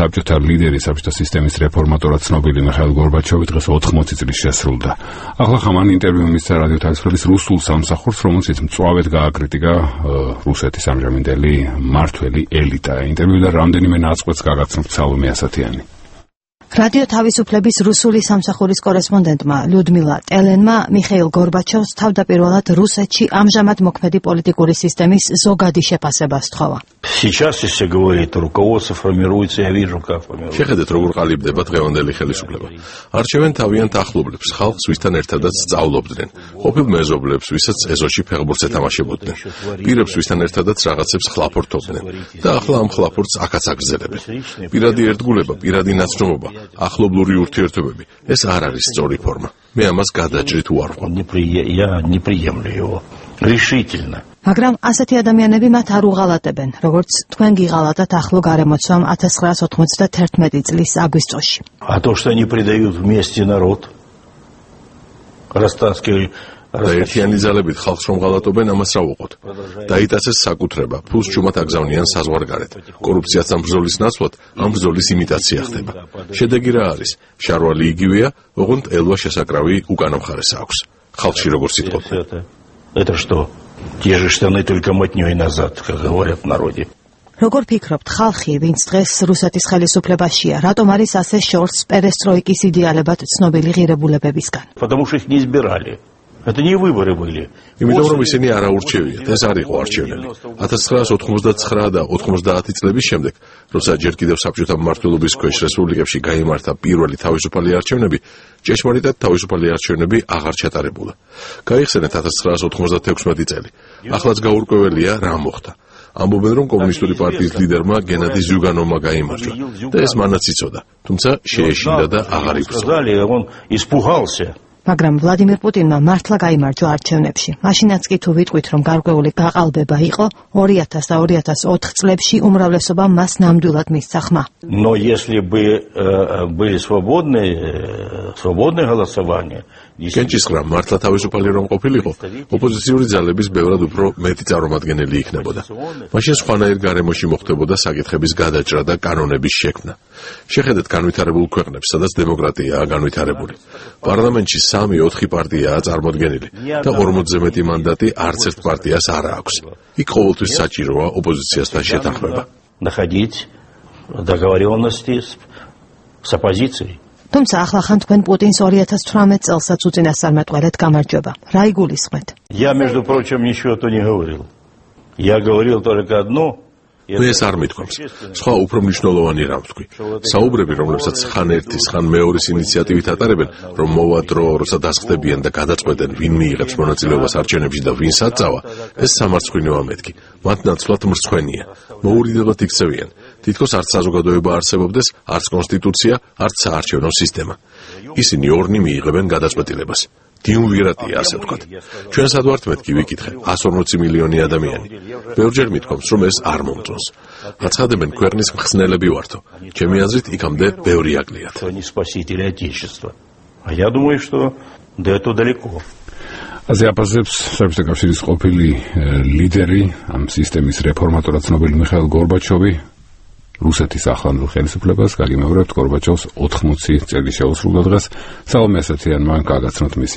საბჭოთა ლიდერი, საბჭოთა სისტემის რეფორმატორად ცნობილი მიხაილ გორბაჩოვი დღეს 80 წლის შესრულდა. ახლა ხამან ინტერვიუ მისცა რადიო თავისუფლების რუსულ სამსახურს, რომელშიც მწვავედ გააკრიტიკა რუსეთის ამჟამინდელი მმართველი ელიტა. ინტერვიუდან რამდენიმე ნაწყვეტს გაგაცნობთ სალომე ასათიანი. რადიო თავისუფლების რუსული სამსახურის კორესპონდენტმა ლიუდმილა ტელენმა მიხეილ გორბაჩოვს თავდაპირველად რუსეთში ამჟამად მოქმედი პოლიტიკური სისტემის ზოგადი შეფასება სთხოვა. შეხედეთ, როგორ ყალიბდება დღევანდელი ხელისუფლება. არჩევენ თავიანთ ახლობლებს, ხალხს, ვისთან ერთადაც სწავლობდნენ, ყოფილ მეზობლებს, ვისაც ეზოში ფეხბურთს ეთამაშებოდნენ, პირებს, ვისთან ერთადაც რაღაცებს ხლაფორთობდნენ და ახლა ამ ხლაფორთს აქაც აგრძელებენ. პირადი ერთგულება, პირადი ნაცნობობა, ახლობლური ურთიერთობები, ეს არ არის სწორი ფორმა. მე ამას გადაჭრით უარყვავ. მაგრამ ასეთი ადამიანები მათ არ უღალატებენ, როგორც თქვენ გიღალატათ ახლო გარემოცვამ 1991 წლის აგვისტოში. და ერთიანი ძალებით ხალხს რომ ღალატობენ, ამას რა ვუყოთ? დაიტაცეს საკუთრება, ფულს ჩუმად აგზავნიან საზღვარგარეთ. კორუფციას ამ ბრძოლის ნაცვლად ამ ბრძოლის იმიტაცია ხდება. შედეგი რა არის? შარვალი იგივეა, ოღონდ ელვა შესაკრავი უკანა მხარეს აქვს. ხალხში როგორ სიტყვობენ? Это что? Те же штаны, только мотнёй назад, как говорят в народе. როგორ ფიქრობთ, ხალხი, ვინც დღეს რუსეთის ხელისუფლებაშია, რატომ არის ასე შორს პერესტროიკის იდეალებად ცნობილი ღირებულებებისგან? Потому что их не избирали. Это не выборы были. იმიტომ რომ ისინი არ აურჩევიათ, ეს არ იყო არჩევნები. 1989 და 90 წლების შემდეგ, როცა ჯერ კიდევ საბჭოთა მმართველობის ქვეშ რესპუბლიკებში გაიმართა პირველი თავისუფალი არჩევნები, ჭეშმარიტად თავისუფალი არჩევნები აღარ ჩატარებულა. გაიხსენეთ 1996 წელი. ახლაც გაურკვეველია რა მოხდა. ამბობენ, რომ კომუნისტური პარტიის ლიდერმა გენადი ზიუგანოვმა გაიმარჯვა და ეს მანაც იცოდა, თუმცა შეეშინდა და აღარ იბრძოლა. მაგრამ ვლადიმირ პუტინმა მართლა გაიმარჯვა არჩევნებში. მაშინაც კი თუ ვიტყვით, რომ გარკვეული გაყალბება იყო, 2000 და 2004 წლებში უმრავლესობამ მას ნამდვილად მისცა ხმა. Но если бы были свободные голосования, კენჭისყრა მართლა თავისუფალი რომ ყოფილიყო, ოპოზიციური ძალების ბევრად უფრო მეტი წარმომადგენელი იქნებოდა. მაშინ სხვანაირ გარემოში მოხდებოდა საკითხების გადაჭრა და კანონების შექმნა. შეხედეთ განვითარებულ ქვეყნებს, სადაც დემოკრატიაა განვითარებული. პარლამენტში 3-4 პარტიაა წარმოდგენილი და 40-ზე მეტი მანდატი არც ერთ პარტიას არ აქვს. იქ ყოველთვის საჭიროა ოპოზიციასთან შეთანხმება. находить договоренности с оппозицией. თუმცა ახლა ხან თქვენ პუტინს 2018 წელსაც უწინასწარმეტყველეთ გამარჯვება. რა იგულისხმეთ? Я, между прочим, ничего-то не говорил. Я говорил только одно. მე ეს არ მithქვამს. სხვა უფრო მნიშვნელოვანი რამ ვთქვი. საუბრები, რომლებსაც ხან ერთის, ხან მეორის ინიციატივით ატარებენ, რომ მოვა დრო, როცა დასხდებიან და გადაწყვეტენ, ვინ მიიღებს მონაწილეობას არჩევნებში და ვინ საწავა, ეს სამარცხვინოა მეთქი. მათ ნაცვლად მრცხვენია. მოურიდებლად იქცევიან. თითქოს არც საზოგადოება არსებობდეს, არც კონსტიტუცია, არც საარჩევნო სისტემა. ისინი ორნი მიიღებენ გადაწყვეტილებას. Triumviratია, ასე ვთქვათ. ჩვენ სად ვართ მეთქი ვიკითხე, 140 მილიონი ადამიანი. ბევრჯერ მithქვამს, რომ ეს არ მომწონს. აცხადებენ, ქვეყნის მხსნელები ვართო. ჩემი აზრით, იქამდე ბევრი აკლიათ. Я думаю, что до этого далеко. ასე აფასებს საბჭოთა კავშირის ყოფილი ლიდერი, ამ სისტემის რეფორმატორად ცნობილი მიხაილ გორბაჩოვი. რუსეთის ახლანდელ ხელისუფლებას გაგიმეორებთ გორბაჩოვს 80 წელი შეუსრულდა დღეს. სალომე ასათიანმა გაგაცნოთ მისი